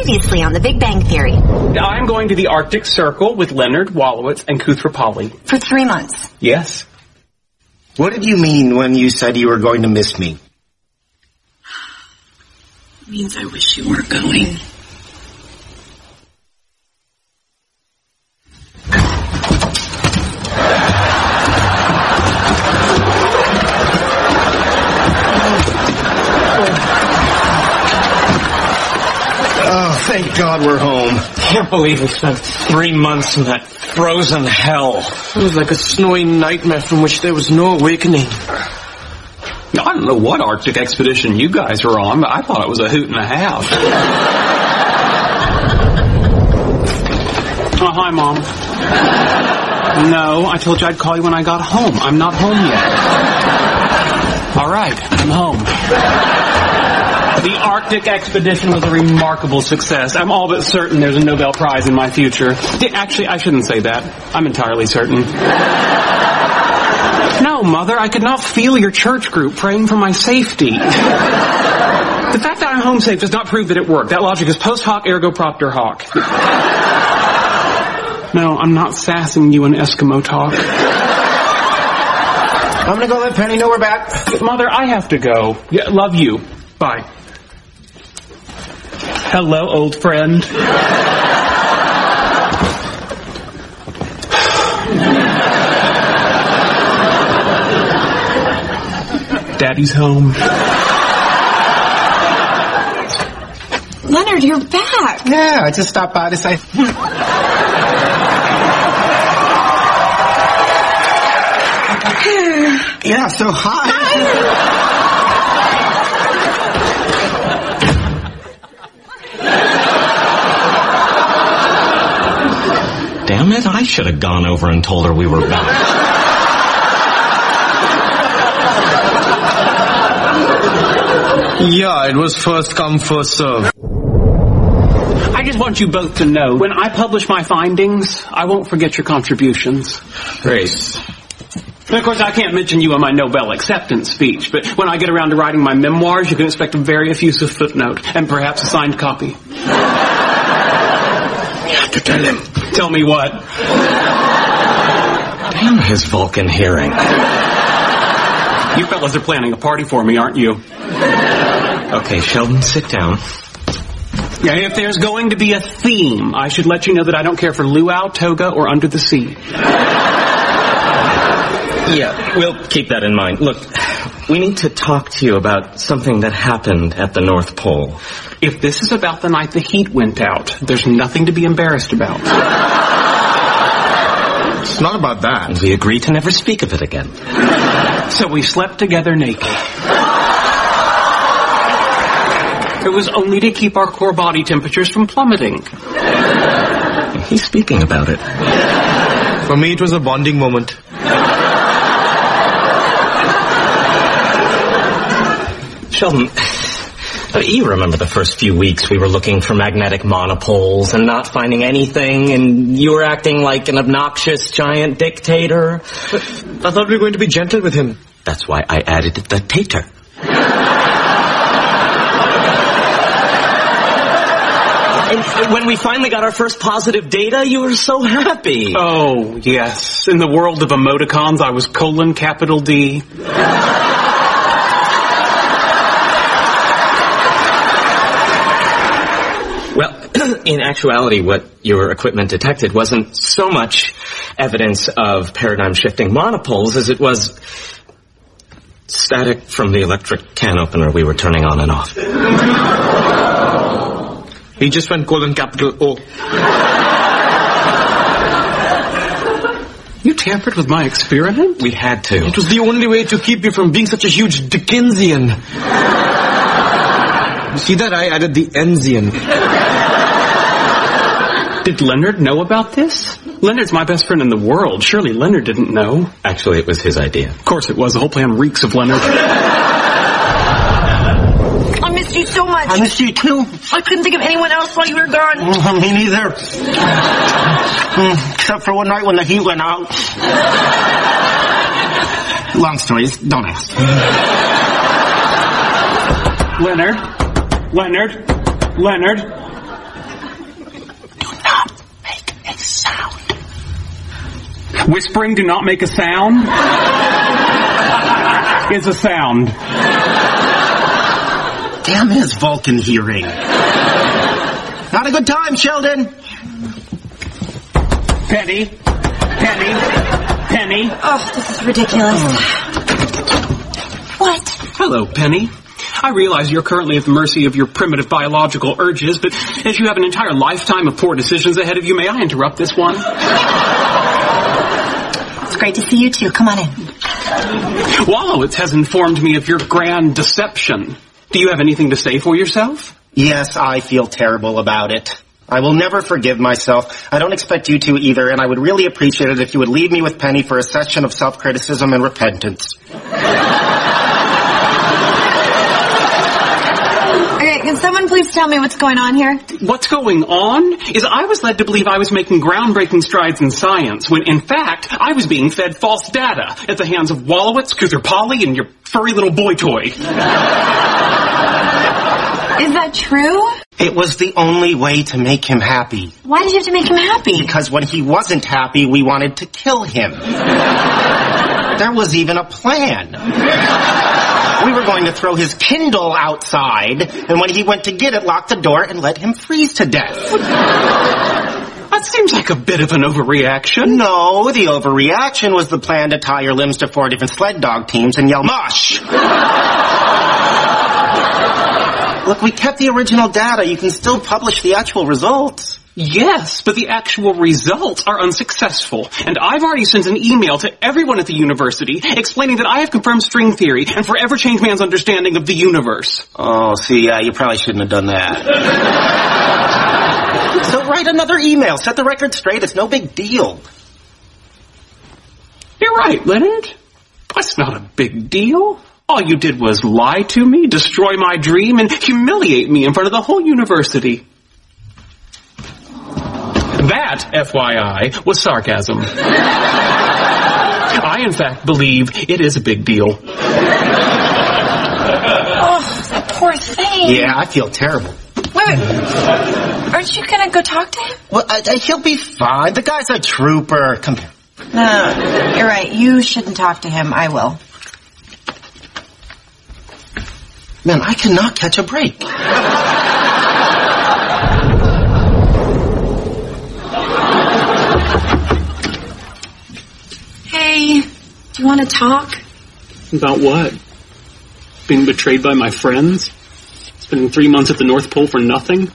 Previously on The Big Bang Theory. I'm going to the Arctic Circle with Leonard, Wolowitz, and Koothrappali. For 3 months. Yes. What did you mean when you said you were going to miss me? It means I wish you weren't going. Oh, thank God we're home. Can't believe we spent 3 months in that frozen hell. It was like a snowy nightmare from which there was no awakening. I don't know what Arctic expedition you guys were on, but I thought it was a hoot and a half. Oh, hi, Mom. No, I told you I'd call you when I got home. I'm not home yet. All right, I'm home. The Arctic expedition was a remarkable success. I'm all but certain there's a Nobel Prize in my future. Actually, I shouldn't say that. I'm entirely certain. No, Mother, I could not feel your church group praying for my safety. The fact that I'm home safe does not prove that it worked. That logic is post hoc ergo propter hoc. No, I'm not sassing you in Eskimo talk. I'm gonna go let Penny know we're back. Mother, I have to go. Yeah, love you. Bye. Hello, old friend. Daddy's home. Leonard, you're back. Yeah, I just stopped by to say... Yeah, so hi. Damn it, I should have gone over and told her we were back. Yeah, it was first come, first serve. I just want you both to know, when I publish my findings, I won't forget your contributions. Grace. And of course, I can't mention you in my Nobel acceptance speech, but when I get around to writing my memoirs, you can expect a very effusive footnote, and perhaps a signed copy. You have to tell him. Tell me what? Damn his Vulcan hearing. You fellas are planning a party for me, aren't you? Okay, Sheldon, sit down. Yeah, if there's going to be a theme, I should let you know that I don't care for luau, toga, or under the sea. Yeah, we'll keep that in mind. Look, we need to talk to you about something that happened at the North Pole. If this is about the night the heat went out, there's nothing to be embarrassed about. It's not about that. We agreed to never speak of it again. So we slept together naked. It was only to keep our core body temperatures from plummeting. He's speaking about it. For me, it was a bonding moment. Sheldon, you remember the first few weeks we were looking for magnetic monopoles and not finding anything, and you were acting like an obnoxious giant dictator. I thought we were going to be gentle with him. That's why I added the tater. And when we finally got our first positive data, you were so happy. Oh, yes. In the world of emoticons, I was capital D. Well, in actuality, what your equipment detected wasn't so much evidence of paradigm-shifting monopoles as it was static from the electric can opener we were turning on and off. He just went capital O. You tampered with my experiment? We had to. It was the only way to keep you from being such a huge Dickensian. You see that? I added the Ensian. Did Leonard know about this? Leonard's my best friend in the world. Surely Leonard didn't know. Actually, it was his idea. Of course it was. The whole plan reeks of Leonard. I missed you so much. I missed you too. I couldn't think of anyone else while you were gone. Me neither. Except for one night when the heat went out. Long stories, don't ask. Leonard. Whispering, do not make a sound, is a sound. Damn his Vulcan hearing. Not a good time, Sheldon. Penny. Oh, this is ridiculous. What? Hello, Penny. I realize you're currently at the mercy of your primitive biological urges, but as you have an entire lifetime of poor decisions ahead of you, may I interrupt this one? It's great to see you too. Come on in. Wallowitz has informed me of your grand deception. Do you have anything to say for yourself? Yes, I feel terrible about it. I will never forgive myself. I don't expect you to either, and I would really appreciate it if you would leave me with Penny for a session of self-criticism and repentance. Okay, can someone please tell me what's going on here? What's going on is I was led to believe I was making groundbreaking strides in science, when in fact I was being fed false data at the hands of Wallowitz, Kuthar-Polly, and your furry little boy toy. Is that true? It was the only way to make him happy. Why did you have to make him happy? Because when he wasn't happy, we wanted to kill him. There was even a plan. We were going to throw his Kindle outside, and when he went to get it, lock the door and let him freeze to death. That seems like a bit of an overreaction. No, the overreaction was the plan to tie your limbs to 4 different sled dog teams and yell, "Mush!" Look, we kept the original data. You can still publish the actual results. Yes, but the actual results are unsuccessful. And I've already sent an email to everyone at the university explaining that I have confirmed string theory and forever changed man's understanding of the universe. Oh, see, you probably shouldn't have done that. So write another email. Set the record straight. It's no big deal. You're right, Leonard. That's not a big deal. All you did was lie to me, destroy my dream, and humiliate me in front of the whole university. That, FYI, was sarcasm. I, in fact, believe it is a big deal. Oh, that poor thing. Yeah, I feel terrible. Wait. Aren't you gonna go talk to him? Well, he'll be fine. The guy's a trooper. Come here. No, you're right. You shouldn't talk to him. I will. Man, I cannot catch a break. Hey, do you want to talk? About what? Being betrayed by my friends? Spending 3 months at the North Pole for nothing?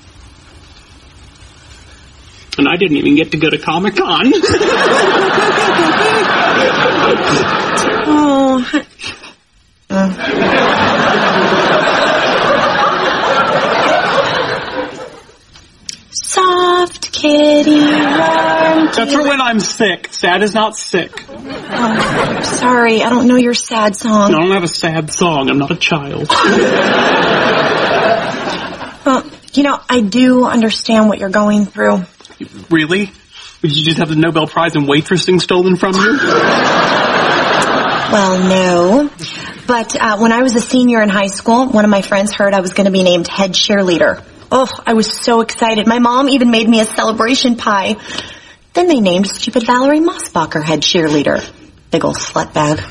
And I didn't even get to go to Comic-Con. Soft kitty, warm kitty. That's for when I'm sick. Sad is not sick. Oh, sorry, I don't know your sad song. I don't have a sad song. I'm not a child. Well, I do understand what you're going through. Really? Did you just have the Nobel Prize in waitressing stolen from you? Well, no. But when I was a senior in high school, one of my friends heard I was going to be named head cheerleader. Oh, I was so excited. My mom even made me a celebration pie. Then they named stupid Valerie Mossbacher head cheerleader. Big ol' slutbag.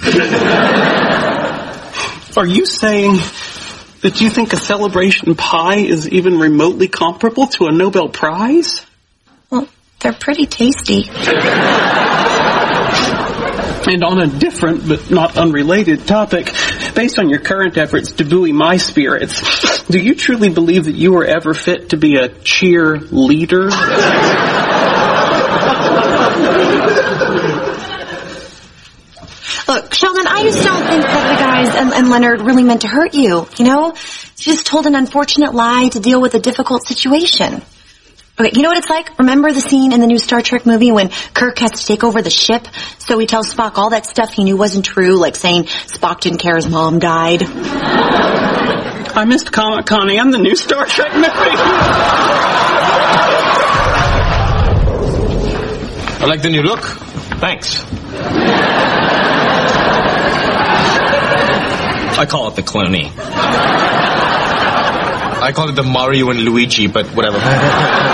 Are you saying that you think a celebration pie is even remotely comparable to a Nobel Prize? Well, they're pretty tasty. And on a different but not unrelated topic, based on your current efforts to buoy my spirits, do you truly believe that you were ever fit to be a cheerleader? Look, Sheldon, I just don't think that the guys and Leonard really meant to hurt you, They just told an unfortunate lie to deal with a difficult situation. Okay, you know what it's like? Remember the scene in the new Star Trek movie when Kirk has to take over the ship? So he tells Spock all that stuff he knew wasn't true, like saying Spock didn't care his mom died. I missed Comic-Con and the new Star Trek movie. I like the new look. Thanks. I call it the Clooney. I call it the Mario and Luigi, but whatever.